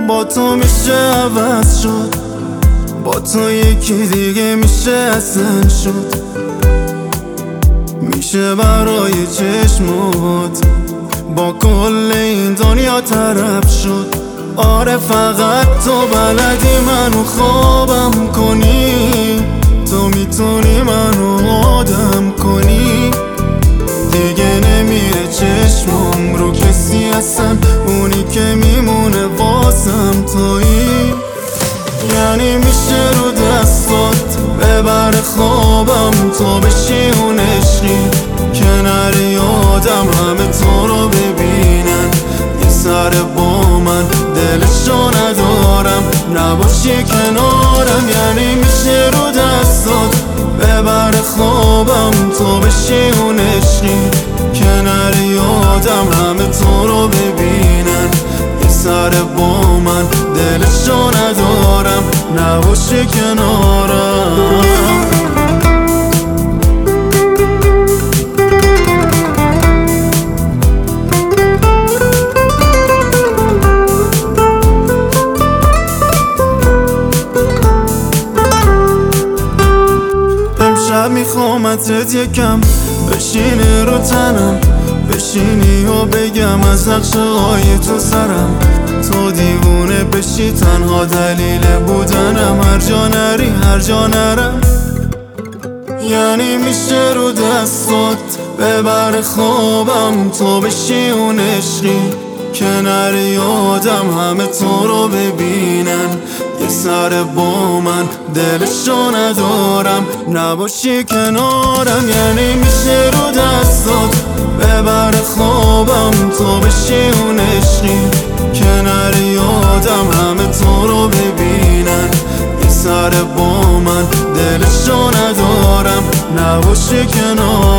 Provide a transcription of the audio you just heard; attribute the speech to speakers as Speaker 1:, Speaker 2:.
Speaker 1: با تو میشه عوض شد، با تو یکی دیگه میشه اصلا شد. میشه برای چشمات با کل این دنیا طرف شد. آره فقط تو بلدی منو خوابم کنی، تو میتونی منو آدم کنی. دیگه نمیره چشمم رو کسی اصلا، اونی که میمونه واسم تویی. یعنی میشه رو دستات ببر خوابم، تو بشی اون عشقی کنار یادم، همه تو رو ببینن یه سر با من، دلشو ندارم نباشی کنارم. یعنی میشه رو دستات ببر خوابم، تو بشی اون عشقی کنار یادم، همه تو رو ببینن یه سر با من، دلشو ندارم نباشی کنارم. امشب میخوامت یکم بشینی رو تنم، بشینی و بگم از نقشه‌های تو سرم. تو دیوونه بشی تنها دلیل بودنم، هر جا نری هر جا نرم. یعنی میشه رو دستات ببر خوابم، تو بشی اون عشقی کنار یادم، همه تو رو ببینن یه سر با من، دلشو ندارم نباشی کنارم. یعنی میشه رو دستات ببر خوابم، تو بشی اون عشقی کنار یادم، همه تو رو ببینن یه سر با من، دلشو ندارم نباشی کنارم.